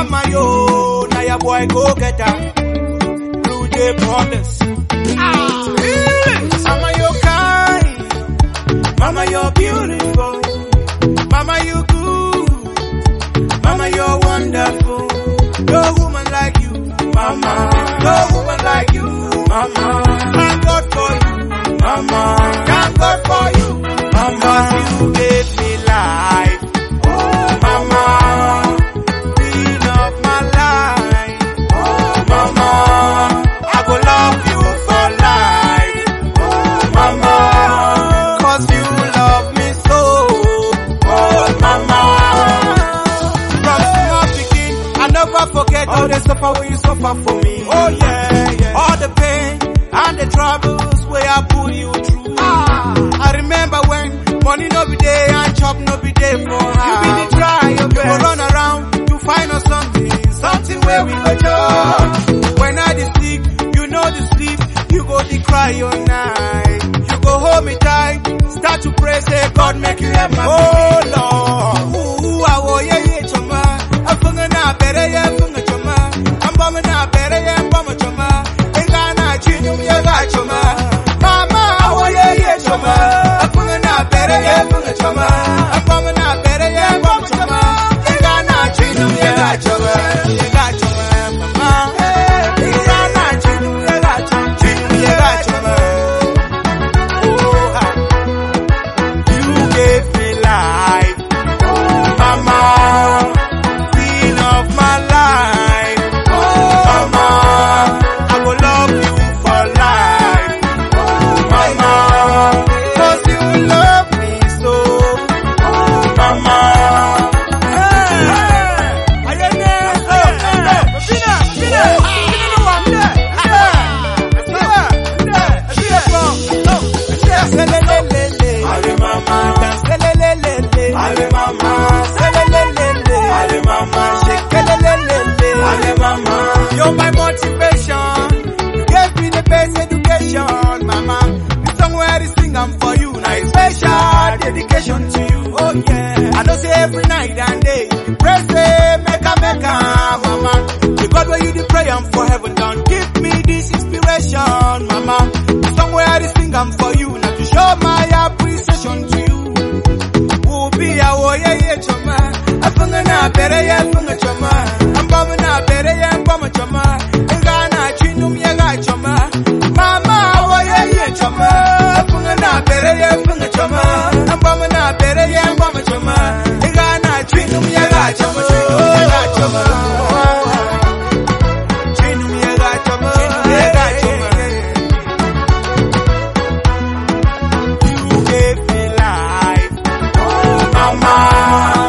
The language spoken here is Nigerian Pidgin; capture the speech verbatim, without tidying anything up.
mama yo, now your boy go get her. Blue Jay promise. Ah, mama you kind, mama you're beautiful, mama you good, mama you're wonderful. No woman like you, mama. No woman like you, mama. Thank God for you, mama. Thank God for you, mama. You gave me life, oh mama. Queen of my life, oh mama. I go love you for life, oh mama. Cause you love me so, oh mama. From small begin, I never forget all the suffer when you suffer for me. Oh yeah, yeah. All the pain and the troubles where I pull you through. Ah, I remember when money no be there and chop no be there for her. You be the try your best. You go run around to find us something, something where we go jump. When I dey sleep, you know the sleep. You go the cry all night. You go hold me tight, start to pray, say God make you have my oh Lord. Ooh, I wo yeah yeah chama. I'm funga na better yeah funga chama. I'm bombing na better yeah bomba chama. Inga na chinu yeah ga chama. Mama, I wo yeah yeah chama. I'm funga na better yeah funga chama. I'm bombing na better yeah bomba chama. Inga na chinu yeah ga chama. Yeah ga chama, mama. Inga na chinu yeah ga chama. Chinu yeah ga chama. Oh, ah. You gave me life, oh mama. Queen of my life, oh mama. I go love you for life, oh mama. Cause you love me so, oh mama. Hey, hey, are you there? Hey, hey, hey, Pina, Pina, Pina, no one there. Hey, there, there, there, there, there, Ale mama, selelelele, ale mama, selelelele, ale mama, shekelelelele, ale mama. You're my motivation. You gave me the best education, mama. The song where I sing I'm for you, now it's special dedication to you. Oh yeah, I know say every night and day you pray say make a make a, mama. The God where you the pray I'm for heaven, don't give me this inspiration, mama. The song where I sing I'm for you, now to show my appreciation to you. Ooh, be a wo yeah yeah chama. I'm funga na better yeah funga chama. I'm bombing na better yeah bomba chama. Inga na chinum yeah ga chama. Mama, wo yeah yeah chama. I'm funga na better yeah funga chama. I'm bombing na better yeah bomba chama. Inga na chinum yeah ga chama. Chinum yeah ga chama. Chinum yeah ga chama. Chinum yeah ga chama. You gave me life, oh mama.